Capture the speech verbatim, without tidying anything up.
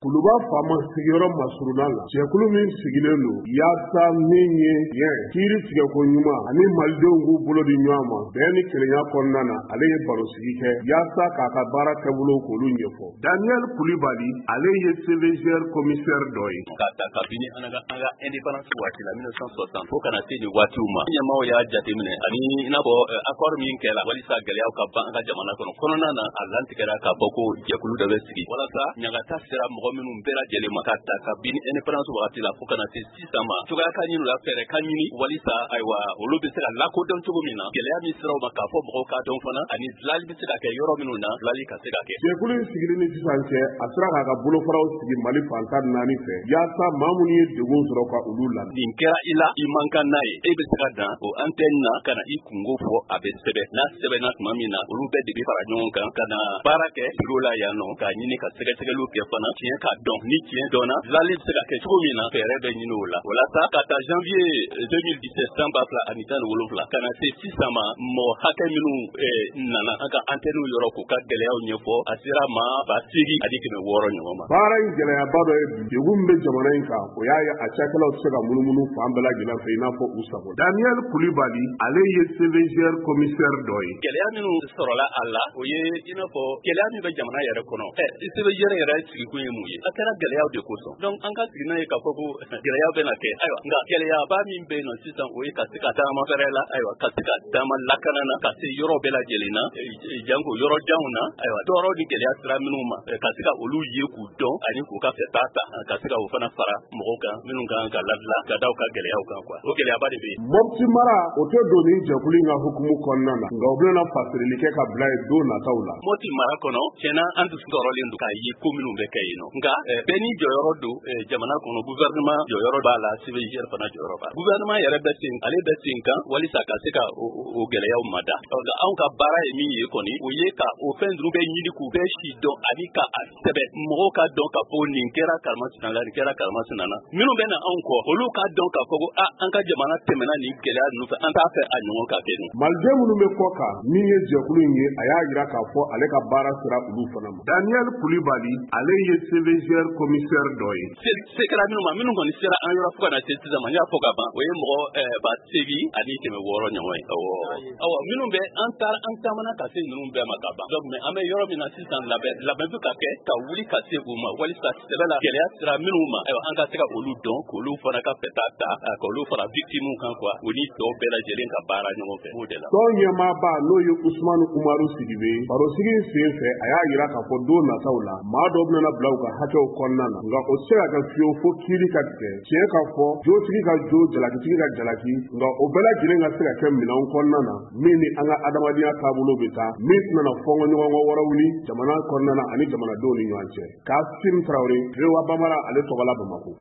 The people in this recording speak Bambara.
Kuluba faama sigiyɔrɔ masuruna la jɛkulu min sigilen don yaasa min ye tiɲɛ kiiri tigɛko ɲuman ani malidenw k'u bolo di ɲɔgɔn ma bɛɛ ni kelenya kɔnɔna na ale ye baro sigi kɛ yaasa k'a ka baara kɛbolo k'olu ɲɛfɔ. Daniel Kulibali ale ye C V G R commissaire dɔ ye. Ka ta kabini an ka an ka indépendance waati la mille neuf cent soixante fo kana se nin waatiw ma ɲɛmaaw y'a jateminɛ ani i n'a fɔ accord min kɛra walisa gɛlɛyaw ka ban an ka jamana kɔnɔ kɔnɔna na a lantigɛra k'a fɔ ko jɛkulu dɔ bɛ sigi walasa ɲagata sera mɔgɔ minnu bɛɛ lajɛlen ma ka ta kabini indépendance waati la fo kana se sisan ma cogoya ka ɲini la fɛɛrɛ ka ɲini walisa ayiwa olu bɛ se ka lakodɔn cogo min na gɛlɛya min siraw ma k'a fɔ mɔgɔw k'a dɔn fana ani dilali bɛ se ka kɛ yɔrɔ minnu na dilali ka se ka kɛ. Jɛkulu in sigili ni sisan cɛ a sera k'a ka bolofaraw sigi Mali fantan naani fɛ yaasa maa minnu ye degun sɔrɔ ka olu la. Nin kɛra i la i man kan n'a ye e bɛ se ka dan o antenne na ka na i kungo fɔ a bɛ sɛbɛn n'a sɛbɛnna tuma min na olu bɛɛ de bɛ fara ɲɔgɔn kan ka na baara kɛ bureau la yan nɔ k'a ɲini ka sɛgɛsɛgɛliw kɛ fana tiɲɛ k'a dɔn ni tiɲɛ dɔnna dilali bɛ se ka kɛ cogo min na fɛɛrɛ bɛ ɲini o la walasa ka taa janvier deux mille dix-sept san ba fila ani tan ni wolonwula ka na se sisan ma mɔgɔ hakɛ minnu nana an ka antenne yɔrɔ k'u ka gɛlɛyaw ɲɛfɔ a sera ma ba seegin ani kɛmɛ wɔɔrɔ ɲɔgɔn ma. Baara in gɛlɛyaba dɔ ye degun bɛ jamana in kan o y'a ye a cakɛlaw tɛ se ka munumunu fan bɛɛ lajɛlen fɛ i n'a fɔ u sago. Daniel Kulibali ale ye C V G R commissaire dɔ ye. Gɛlɛya minnu sɔrɔla a la o ye i n'a fɔ gɛlɛya min bɛ jamana yɛrɛ kɔnɔ ɛ C V G R yɛrɛ sigikun ye mun ye a kɛra gɛlɛyaw de kosɔn donc an ka sigi n'a ye k'a fɔ ko gɛlɛyaw bɛna kɛ ayiwa nka gɛlɛyaba min bɛ yen nɔ sisan o ye ka se ka taama fɛrɛ la ayiwa ka se ka taama lakana na ka se yɔrɔ bɛɛ lajɛlen na janko yɔrɔ janw na ayiwa tɔɔrɔ ni gɛlɛya sira minnu ma ka se ka olu ye k'u dɔn ani k'u ka fɛta ta ka se ka o fana fara mɔgɔw kan minnu kan ka labila ka da u ka gɛlɛyaw kan quoi o gɛlɛyaba de bɛ yen. Mopti mara o tɛ don ni jɛkulu in ka hukumu kɔnɔna na nka u bɛna fasirili kɛ ka bila ye don nataw la. Mopti mara kɔnɔ tiɲɛna an dusu tɔɔrɔlen don k'a ye ko minnu bɛ kɛ yen nɔ nka bɛɛ ni jɔyɔrɔ don jamana kɔnɔ gouvernement jɔyɔrɔ b'a la C V G R fana jɔyɔrɔ b'a la gouvernement yɛrɛ bɛ sen ale bɛ sen kan walisa ka se ka o gɛlɛyaw mada nka anw ka baara ye min ye kɔni o ye ka o fɛn ninnu bɛ ɲini k'u bɛɛ si dɔn ani ka a sɛbɛn mɔgɔw ka dɔn k'a fɔ nin kɛra karimasina la nin kɛra karimasina na minnu bɛ na anw kɔ olu ka dɔn k'a fɔ ko a an ka jamana tɛmɛna nin gɛlɛya ninnu fɛ an t'a fɛ a ɲɔgɔn ka kɛ nin. Maliden minnu bɛ kɔ kan min ye jɛkulu in ye a y'a jira k'a fɔ ale ka baara sera olu fana ma. Daniel Kulibali ale ye C V G R commissaire dɔ ye. Se kɛra minnu ma minnu kɔni sera an yɔrɔ fo ka na se sisan ma n y'a fɔ ka ban o ye mɔgɔ ba seegin ani kɛmɛ wɔɔrɔ ɲɔgɔn ye awɔ awɔ minnu bɛ an taara an taamana ka se ninnu bɛɛ ma ka ban donc mais an bɛ yɔrɔ min na sisan labɛn labɛn bɛ ka kɛ ka wuli ka se u ma walisa sɛbɛn la gɛlɛya sera minnu ma ayiwa an ka se ka olu dɔn k'olu fana ka fɛta ta k'olu fara victime kan quoi o ni tɔw bɛɛ lajɛlen ka baara ɲɔgɔn fɛ o de la. Tɔn ɲɛmaaba n'o ye Usmanu Umaru Sidibe barosigi in sen fɛ a y'a jira k'a fɔ don nataw la maa dɔw bɛna bila u ka hakɛw kɔnɔna na nka o tɛ se ka kɛ fiyewu fo kiiri ka tigɛ tiɲɛ ka fɔ jotigi ka jo jalakitigi ka jalaki nka o bɛɛ lajɛlen ka se ka kɛ minɛnw kɔnɔna na min ni an ka adamadenya taabolo bɛ taa min tɛna fɔnkɔ ɲɔgɔnkɔ wɛrɛ wuli jamana kɔnɔna na ani jamanadenw ni ɲɔgɔn cɛ. Kasim Traoré, Rewa Bambara ale tɔgɔ la Bamakɔ.